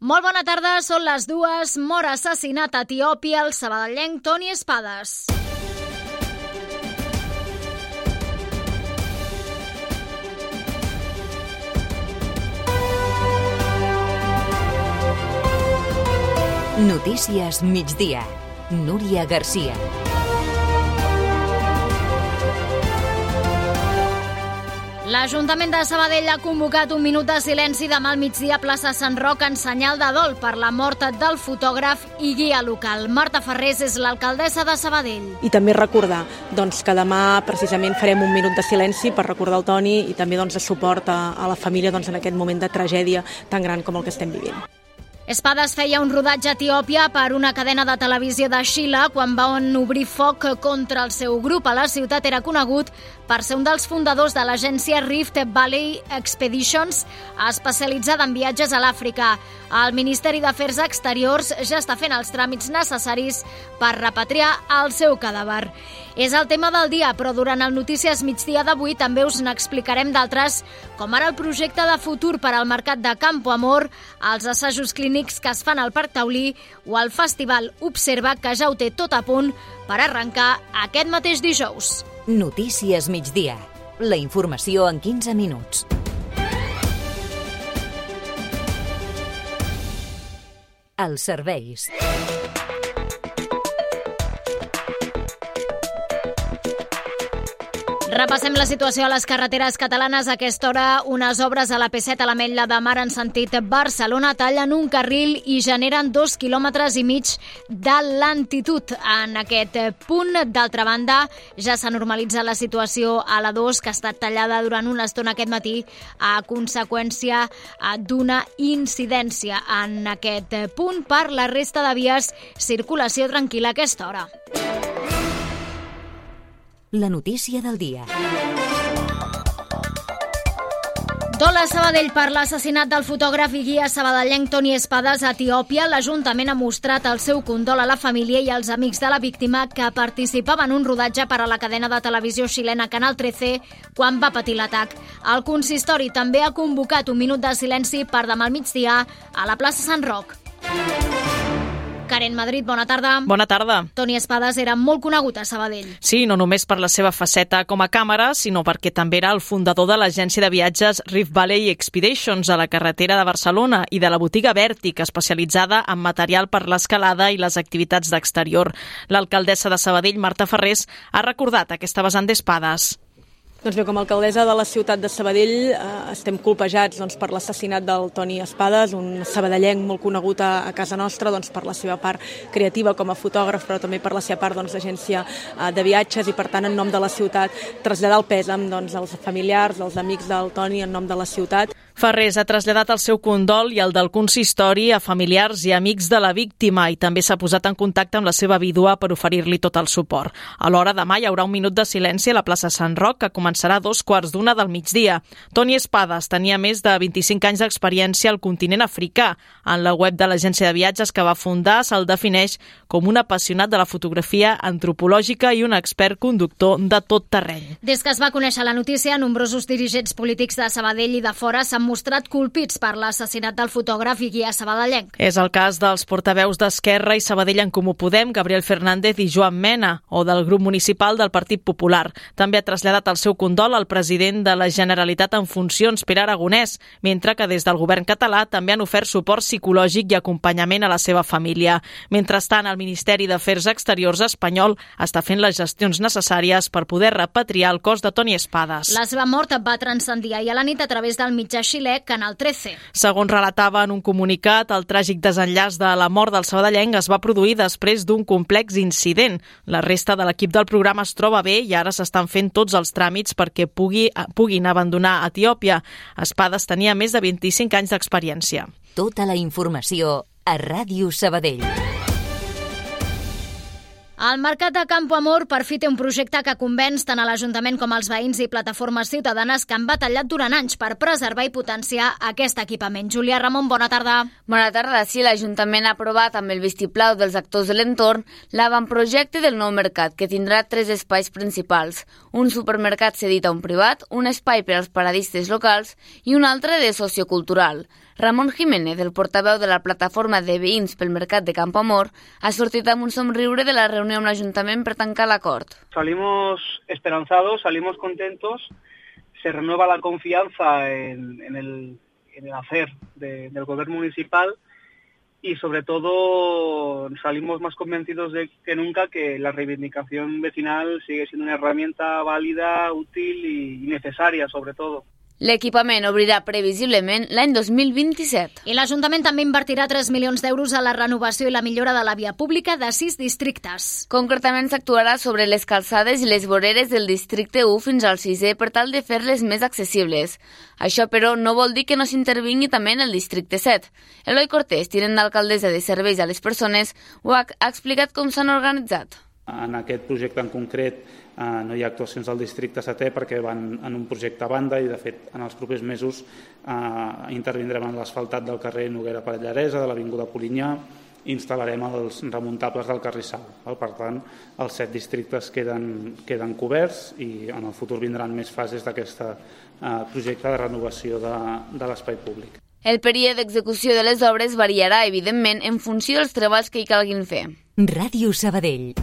Molt bona tarda, són les 2. Mor assassinat a Etiòpia el sabadellenc Toni Espadas. Notícies migdia. Núria Garcia. L'Ajuntament de Sabadell ha convocat un minut de silenci demà al migdia a plaça Sant Roc en senyal de dol per la mort del fotògraf i guia local. Marta Ferrés és l'alcaldessa de Sabadell. I també recordar que demà precisament farem un minut de silenci per recordar el Toni i també de suport a la família en aquest moment de tragèdia tan gran com el que estem vivint. Espadas feia un rodatge a Etiòpia per una cadena de televisió de Xile quan van obrir foc contra el seu grup. A la ciutat era conegut per ser un dels fundadors de l'agència Rift Valley Expeditions, especialitzada en viatges a l'Àfrica. El Ministeri d'Afers Exteriors ja està fent els tràmits necessaris per repatriar el seu cadàver. És el tema del dia, però durant el Notícies Migdia d'avui també us n'explicarem d'altres, com ara el projecte de futur per al mercat de Campo Amor, els assajos clínics que es fan al Parc Taulí o el Festival Observa, que ja ho té tot a punt per arrencar aquest mateix dijous. Notícies migdia. La informació en 15 minuts. Els serveis. Repassem la situació a les carreteres catalanes. A aquesta hora, unes obres a la P7 a l'Ametlla de Mar en sentit Barcelona tallen un carril i generen 2,5 quilòmetres de lentitud en aquest punt. D'altra banda, ja s'ha normalitzat la situació a la 2, que ha estat tallada durant una estona aquest matí a conseqüència d'una incidència en aquest punt. Per la resta de vies, circulació tranquil·la a aquesta hora. La notícia del dia. Dol a Sabadell per l'assassinat del fotògraf i guia sabadellenc Toni Espadas a Etiòpia. L'Ajuntament ha mostrat el seu condol a la família i als amics de la víctima que participaven en un rodatge per a la cadena de televisió xilena Canal 13 quan va patir l'atac. El consistori també ha convocat un minut de silenci per demà al migdia a la plaça Sant Roc. Karen Madrid, bona tarda. Bona tarda. Toni Espadas era molt conegut a Sabadell. Sí, no només per la seva faceta com a càmera, sinó perquè també era el fundador de l'agència de viatges Rift Valley Expeditions a la carretera de Barcelona i de la botiga Vertic, especialitzada en material per l'escalada i les activitats d'exterior. L'alcaldessa de Sabadell, Marta Ferrés, ha recordat aquesta vessant d'Espadas. Doncs bé, com a alcaldessa de la ciutat de Sabadell estem colpejats per l'assassinat del Toni Espadas, un sabadellenc molt conegut a casa nostra per la seva part creativa com a fotògraf, però també per la seva part d'agència de viatges i, per tant, en nom de la ciutat, traslladar el pèsam als familiars, als amics del Toni en nom de la ciutat. Ferrés ha traslladat el seu condol i el del consistori a familiars i amics de la víctima i també s'ha posat en contacte amb la seva vídua per oferir-li tot el suport. Alhora, demà hi haurà un minut de silenci a la plaça Sant Roc, que començarà a 2:15 del migdia. Toni Espadas tenia més de 25 anys d'experiència al continent africà. En la web de l'agència de viatges que va fundar se'l defineix com un apassionat de la fotografia antropològica i un expert conductor de tot terreny. Des que es va conèixer la notícia, nombrosos dirigents polítics de Sabadell i de fora s'han mostrat colpits per l'assassinat del fotògraf i guia sabadellenc. És el cas dels portaveus d'Esquerra i Sabadell en Comú Podem, Gabriel Fernández i Joan Mena, o del grup municipal del Partit Popular. També ha traslladat el seu condol al president de la Generalitat en funcions, Pere Aragonès, mentre que des del govern català també han ofert suport psicològic i acompanyament a la seva família. Mentrestant, el Ministeri d'Afers Exteriors espanyol està fent les gestions necessàries per poder repatriar el cos de Toni Espadas. La seva mort va transcendir ahir a la nit a través del mitjà xilè Canal 13. Segons relatava en un comunicat, el tràgic desenllaç de la mort del sabadellenc es va produir després d'un complex incident. La resta de l'equip del programa es troba bé i ara s'estan fent tots els tràmits perquè puguin abandonar Etiòpia. Espadas tenia més de 25 anys d'experiència. Tota la informació a Ràdio Sabadell. El Mercat de Campo Amor per fi té un projecte que convenç tant a l'Ajuntament com als veïns i plataformes ciutadanes que han batallat durant anys per preservar i potenciar aquest equipament. Júlia Ramon, bona tarda. Bona tarda. Sí, l'Ajuntament ha aprovat amb el vistiplau dels actors de l'entorn l'avantprojecte del nou mercat, que tindrà 3 espais principals. Un supermercat cedit a un privat, un espai per als paradistes locals i un altre de sociocultural. Ramon Jiménez, el portaveu de la plataforma de veïns pel mercat de Campoamor, ha sortit amb un somriure de la reunió amb l'Ajuntament per tancar l'acord. Salimos esperanzados, salimos contentos, se renueva la confianza en el hacer del gobierno municipal y sobre todo salimos más convencidos que nunca que la reivindicación vecinal sigue siendo una herramienta válida, útil y necesaria sobre todo. L'equipament obrirà previsiblement l'any 2027. I l'Ajuntament també invertirà 3 milions d'euros a la renovació i la millora de la via pública de 6 districtes. Concretament s'actuarà sobre les calçades i les voreres del districte 1 fins al 6è per tal de fer-les més accessibles. Això, però, no vol dir que no s'intervingui també en el districte 7. Eloi Cortés, tinent d'alcaldessa de Serveis a les Persones, ho ha explicat com s'han organitzat. En aquest projecte en concret no hi ha actuacions al districte 7è perquè van en un projecte a banda i, de fet, en els propers mesos intervindrem en l'asfaltat del carrer Noguera Pallaresa, de l'Avinguda Polinyà, i instal·larem els remuntables del Carrissal. Per tant, els 7 districtes queden coberts i en el futur vindran més fases d'aquest projecte de renovació de l'espai públic. El període d'execució de les obres variarà, evidentment, en funció dels treballs que hi calguin fer. Ràdio Sabadell.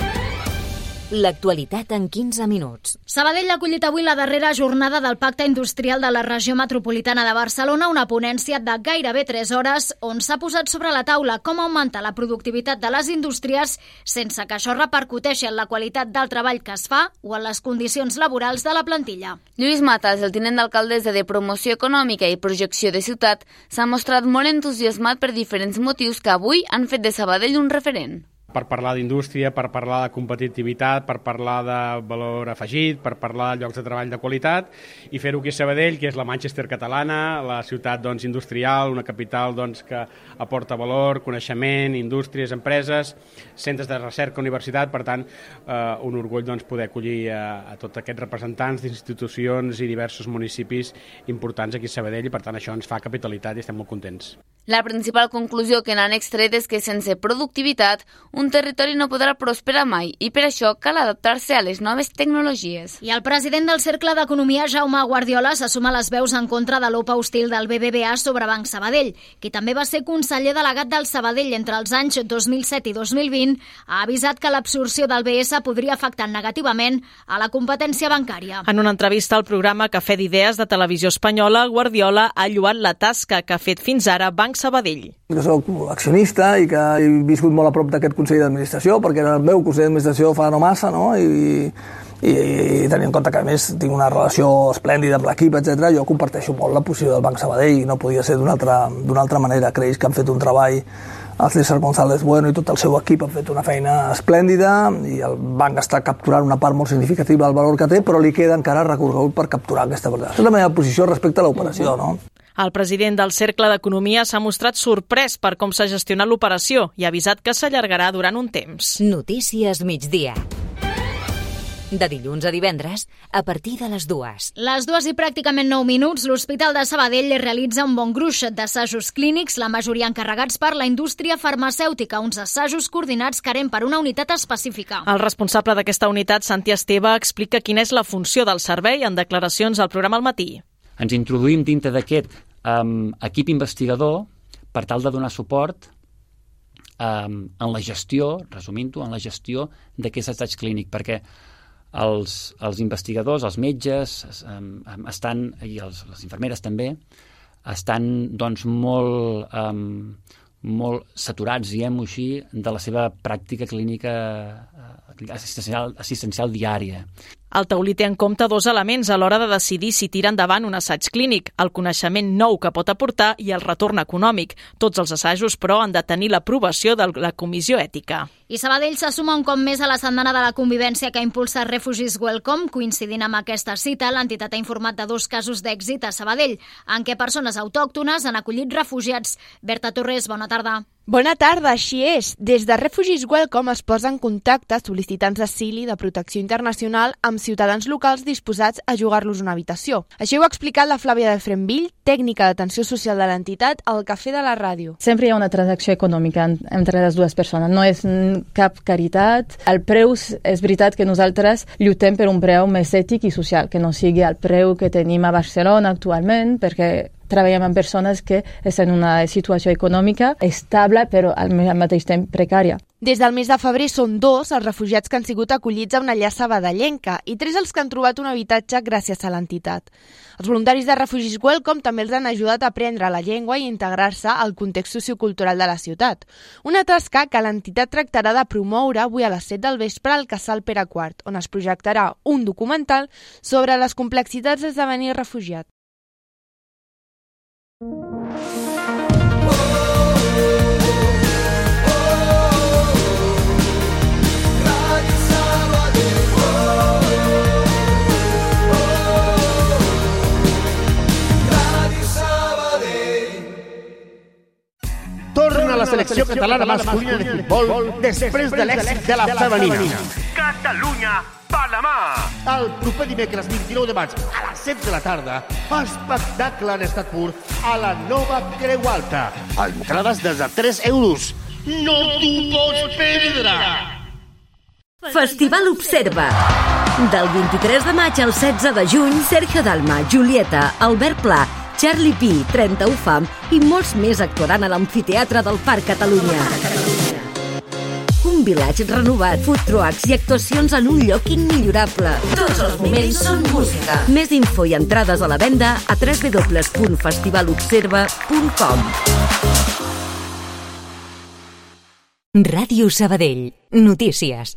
L'actualitat en 15 minuts. Sabadell ha acollit avui la darrera jornada del Pacte Industrial de la Regió Metropolitana de Barcelona, una ponència de gairebé 3 hores on s'ha posat sobre la taula com augmentar la productivitat de les indústries sense que això repercuteixi en la qualitat del treball que es fa o en les condicions laborals de la plantilla. Lluís Matas, el tinent d'alcaldessa de Promoció Econòmica i Projecció de Ciutat, s'ha mostrat molt entusiasmat per diferents motius que avui han fet de Sabadell un referent. Per parlar d'indústria, per parlar de competitivitat, per parlar de valor afegit, per parlar de llocs de treball de qualitat i fer-ho aquí a Sabadell, que és la Manchester catalana, la ciutat industrial, una capital que aporta valor, coneixement, indústries, empreses, centres de recerca, universitat, per tant, un orgull poder acollir a tots aquests representants d'institucions i diversos municipis importants aquí a Sabadell i per tant això ens fa capitalitat i estem molt contents. La principal conclusió que n'han extret és que sense productivitat un territori no podrà prosperar mai i per això cal adaptar-se a les noves tecnologies. I el president del Cercle d'Economia, Jaume Guardiola, se suma a les veus en contra de l'OPA hostil del BBVA sobre Banc Sabadell, qui també va ser conseller delegat del Sabadell entre els anys 2007 i 2020, ha avisat que l'absorció del BS podria afectar negativament a la competència bancària. En una entrevista al programa Cafè d'Idees de Televisió Espanyola, Guardiola ha lloat la tasca que ha fet fins ara Banc Sabadell. Jo soc accionista i que he viscut molt a prop d'aquest Consell d'Administració perquè era el meu Consell d'Administració fa no massa, no? I tenint en compte que a més tinc una relació esplèndida amb l'equip, etc. Jo comparteixo molt la posició del Banc Sabadell i no podia ser d'una altra manera. Creix que han fet un treball, el César González Bueno i tot el seu equip han fet una feina esplèndida i el banc està capturant una part molt significativa del valor que té, però li queda encara recorregut per capturar aquesta part. És la meva posició respecte a l'operació, no? El president del Cercle d'Economia s'ha mostrat sorprès per com s'ha gestionat l'operació i ha avisat que s'allargarà durant un temps. Notícies migdia. De dilluns a divendres, a partir de les 2. Les 2 i pràcticament 9 minuts, l'Hospital de Sabadell realitza un bon gruix d'assajos clínics, la majoria encarregats per la indústria farmacèutica, uns assajos coordinats que eren per una unitat específica. El responsable d'aquesta unitat, Santi Esteve, explica quina és la funció del servei en declaracions al programa al matí. Ens introduïm dintre d'aquest equip investigador per tal de donar suport en la gestió, resumint-ho, en la gestió d'aquest assaig clínic, perquè els investigadors, els metges estan, i les infermeres també, estan molt saturats, diguem-ho així, de la seva pràctica clínica assistencial diària. El taulí té en compte 2 elements a l'hora de decidir si tira endavant un assaig clínic, el coneixement nou que pot aportar i el retorn econòmic. Tots els assajos, però, han de tenir l'aprovació de la Comissió Ètica. I Sabadell se suma un cop més a la Setmana de la Convivència que ha impulsat Refugees Welcome. Coincidint amb aquesta cita, l'entitat ha informat de 2 casos d'èxit a Sabadell, en què persones autòctones han acollit refugiats. Berta Torres, bona tarda. Bona tarda, així és. Des de Refugees Welcome es posa en contacte sol·licitants d'asil i de protecció internacional amb ciutadans locals disposats a jugar-los una habitació. Així ho ha explicat la Flàvia de Frenville, tècnica d'atenció social de l'entitat, al Cafè de la Ràdio. Sempre hi ha una transacció econòmica entre les dues persones, no és cap caritat. El preu és veritat que nosaltres lluitem per un preu més ètic i social, que no sigui el preu que tenim a Barcelona actualment, perquè treballem amb persones que estan en una situació econòmica estable però al mateix temps precària. Des del mes de febrer són 2 els refugiats que han sigut acollits a una llar sabadellenca i 3 els que han trobat un habitatge gràcies a l'entitat. Els voluntaris de Refugis Welcome també els han ajudat a aprendre la llengua i integrar-se al context sociocultural de la ciutat. Una tasca que l'entitat tractarà de promoure avui a les 7 del vespre al Casal Pere IV, on es projectarà un documental sobre les complexitats d'esdevenir refugiat. Torna la selecció catalana masculina de futbol després de l'èxit de la femenina. Catalunya-Panamà! El proper dimecres 29 de maig a les 7 de la tarda, espectacle en estat pur a la Nova Creu Alta. Entrades des de 3 euros. No t'ho pots perdre! Festival Observa. Del 23 de maig al 16 de juny, Sergio Dalma, Julieta, Albert Pla, Charlie Pi, 31 Fam i molts més actuaran a l'Amfiteatre del Parc Catalunya. Un vilatge renovat, food trucks i actuacions en un lloc immillorable. Tots els moments són música. Més info i entrades a la venda a www.festivalobserva.com. Ràdio Sabadell. Notícies.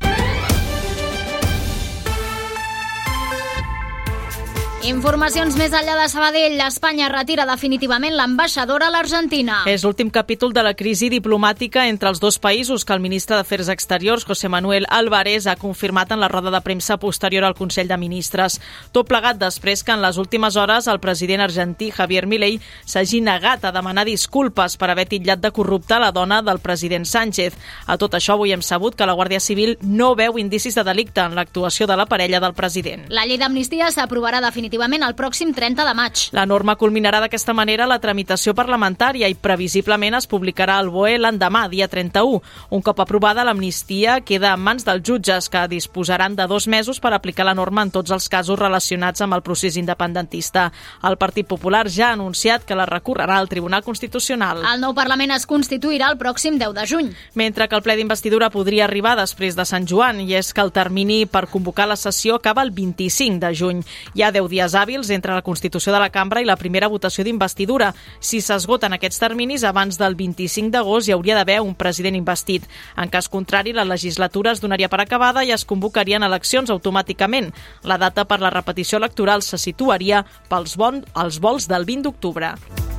Informacions més enllà de Sabadell. Espanya retira definitivament l'ambaixadora a l'Argentina. És l'últim capítol de la crisi diplomàtica entre els dos països que el ministre d'Afers Exteriors, José Manuel Álvarez, ha confirmat en la roda de premsa posterior al Consell de Ministres. Tot plegat després que en les últimes hores el president argentí Javier Milei s'hagi negat a demanar disculpes per haver titllat de corrupta la dona del president Sánchez. A tot això, avui hem sabut que la Guàrdia Civil no veu indicis de delicte en l'actuació de la parella del president. La llei d'amnistia s'aprovarà definitivament el pròxim 30 de maig. La norma culminarà d'aquesta manera la tramitació parlamentària i previsiblement es publicarà al BOE l'endemà, dia 31. Un cop aprovada, l'amnistia queda en mans dels jutges, que disposaran de 2 mesos per aplicar la norma en tots els casos relacionats amb el procés independentista. El Partit Popular ja ha anunciat que la recorrerà al Tribunal Constitucional. El nou Parlament es constituirà el pròxim 10 de juny. Mentre que el ple d'investidura podria arribar després de Sant Joan, i és que el termini per convocar la sessió acaba el 25 de juny. Hi ha 10 dies hàbils entre la constitució de la cambra i la primera votació d'investidura. Si s'esgoten aquests terminis, abans del 25 d'agost hi hauria d'haver un president investit. En cas contrari, la legislatura es donaria per acabada i es convocarien eleccions automàticament. La data per la repetició electoral se situaria als volts del 20 d'octubre.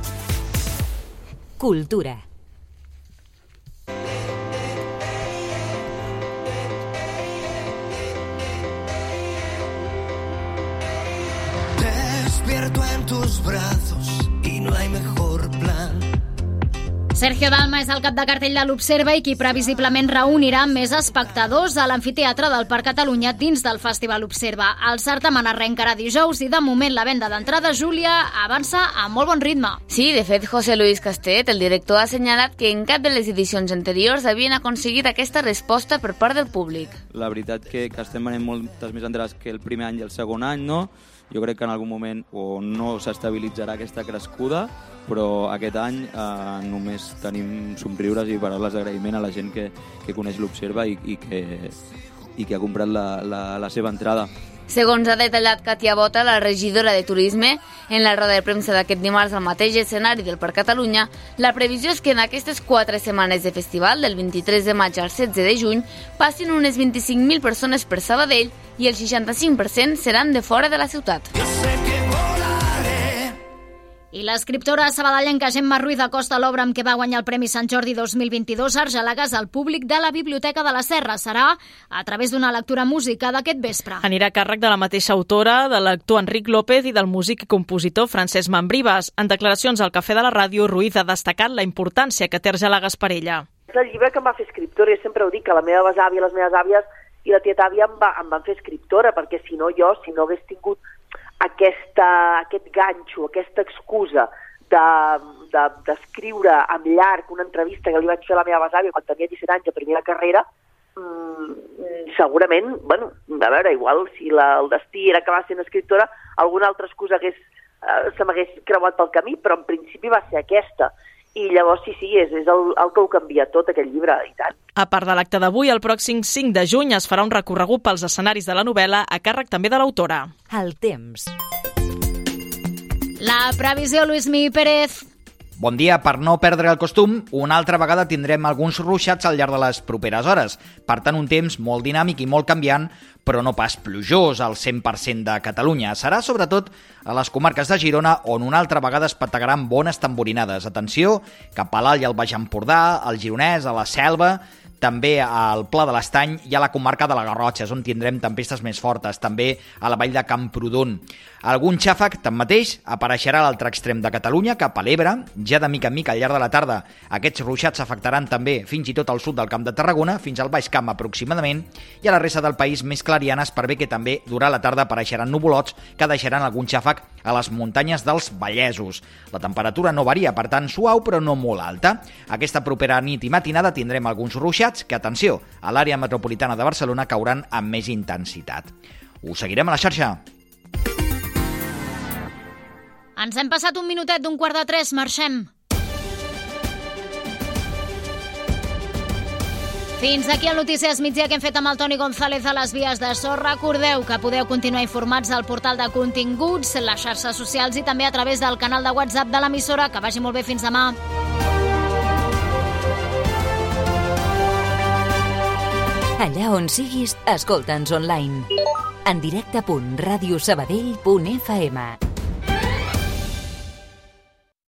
Cultura. En tus brazos y no hay mejor plan. Sergio Dalma és el cap de cartell de l'Observa i qui previsiblement reunirà més espectadors a l'Amfiteatre del Parc Catalunya dins del Festival Observa. El certamen arrencarà dijous i de moment la venda d'entrades, Júlia, avança a molt bon ritme. Sí, de fet, José Luis Castet, el director, ha assenyalat que en cap de les edicions anteriors havien aconseguit aquesta resposta per part del públic. La veritat que estem venent moltes més entrades que el primer any i el segon any, no? Jo crec que en algun moment o no s'estabilitzarà aquesta crescuda, però aquest any només tenim somriures i paraules d'agraïment a la gent que coneix l'Observa i que ha comprat la seva entrada. Segons ha detallat Katia Bota, la regidora de Turisme, en la roda de premsa d'aquest dimarts al mateix escenari del Parc Catalunya, la previsió és que en aquestes 4 setmanes de festival, del 23 de maig al 16 de juny, passin unes 25.000 persones per Sabadell i el 65% seran de fora de la ciutat. I l'escriptora sabadellenca Gemma Ruiz acosta l'obra amb què va guanyar el Premi Sant Jordi 2022 Argelagues al públic de la Biblioteca de la Serra. Serà a través d'una lectura música d'aquest vespre. Anirà a càrrec de la mateixa autora, de l'actor Enric López i del músic i compositor Francesc Mambribas. En declaracions al Cafè de la Ràdio, Ruiz ha destacat la importància que té Argelagues per ella. És el llibre que em va fer escriptora, i sempre ho dic, que la meva besàvia, les meves àvies i la tieta àvia em van fer escriptora, perquè si no hagués tingut aquest ganxo, aquesta excusa d'escriure amb llarg una entrevista que li vaig fer a la meva besàvia quan tenia 17 anys de primera carrera, segurament, a veure, igual si el destí era acabar sent escriptora, alguna altra excusa se m'hagués creuat pel camí, però en principi va ser aquesta. I llavors sí, és el que ho canvia tot, aquest llibre, i tant. A part de l'acte d'avui, el pròxim 5 de juny es farà un recorregut pels escenaris de la novel·la a càrrec també de l'autora. El temps. La previsió, Luismi Pérez. Bon dia. Per no perdre el costum, una altra vegada tindrem alguns ruixats al llarg de les properes hores. Per tant, un temps molt dinàmic i molt canviant, però no pas plujós al 100% de Catalunya. Serà sobretot a les comarques de Girona on una altra vegada es petegaran bones tamborinades. Atenció, cap a l'Alt i al Baix Empordà, al Gironès, a la Selva, també al Pla de l'Estany i a la comarca de la Garrotxa, on tindrem tempestes més fortes, també a la vall de Camprodon. Algun xàfec, tanmateix, apareixerà a l'altre extrem de Catalunya, cap a l'Ebre, ja de mica en mica al llarg de la tarda. Aquests ruixats afectaran també fins i tot al sud del Camp de Tarragona, fins al Baix Camp aproximadament, i a la resta del país més clarianes, per bé que també durant la tarda apareixeran nuvolots que deixaran algun xàfec a les muntanyes dels Vallesos. La temperatura no varia, per tant, suau però no molt alta. Aquesta propera nit i matinada tindrem alguns ruixats que, atenció, a l'àrea metropolitana de Barcelona cauran amb més intensitat. Us seguirem a la xarxa. Ens hem passat un minutet d'un 2:45, marxem. Fins aquí el Notícies Migdia que hem fet amb el Toni González a les vies de so. Recordeu que podeu continuar informats al portal de continguts, les xarxes socials i també a través del canal de WhatsApp de l'emissora. Que vagi molt bé, fins demà. Allà on siguis, escolta'ns online. En directe.radiosabadell.fm